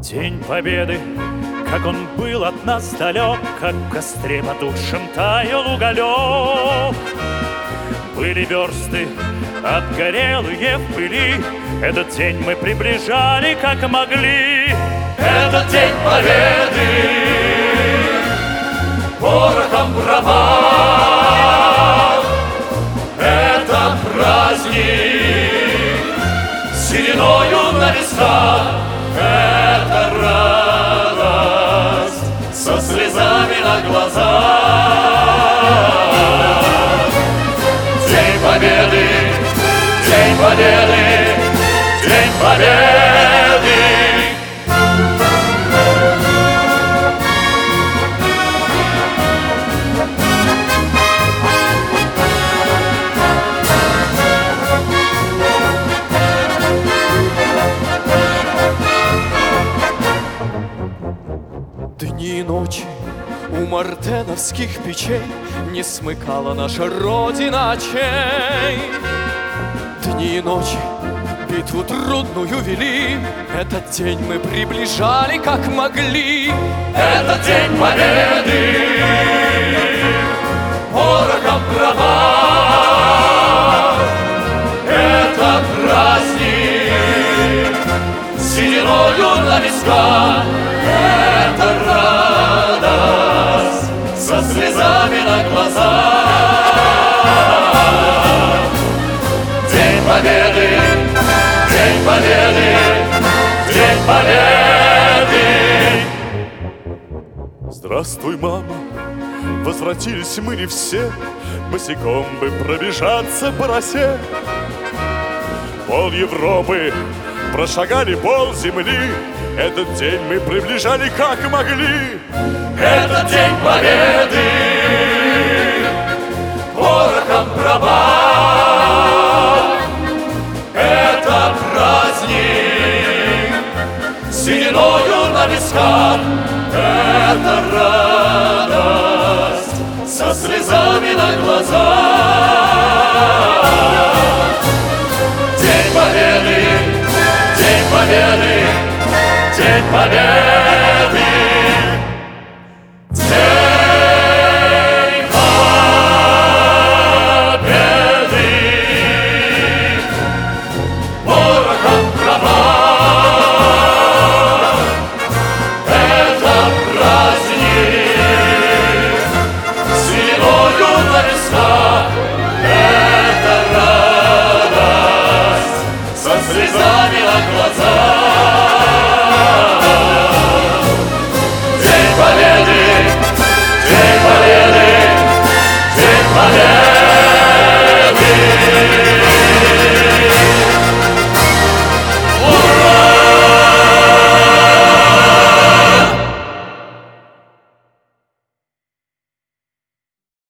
День Победы, как он был от нас далек, как в костре потухшем таял уголек. Были версты отгорелые в пыли, этот день мы приближали, как могли. Этот день Победы, порохом бравар, это праздник сединою на висках, это радость со слезами на глазах. День Победы, День Победы, День Победы. Дни и ночи у мартеновских печей не смыкала наша Родина очей. Дни и ночи битву трудную вели, этот день мы приближали, как могли. Этот день Победы, порохом права, это праздник сединою на висках, это радость со слезами на глазах. День Победы, День Победы, День Победы. Здравствуй, мама, возвратились мы не все, босиком бы пробежаться по росе. Пол Европы прошагали, пол земли, этот день мы приближали, как могли. Этот день Победы, порохом права, это праздник сединою на висках, это радость со слезами на глазах. День Победы, День Победы, День Победы.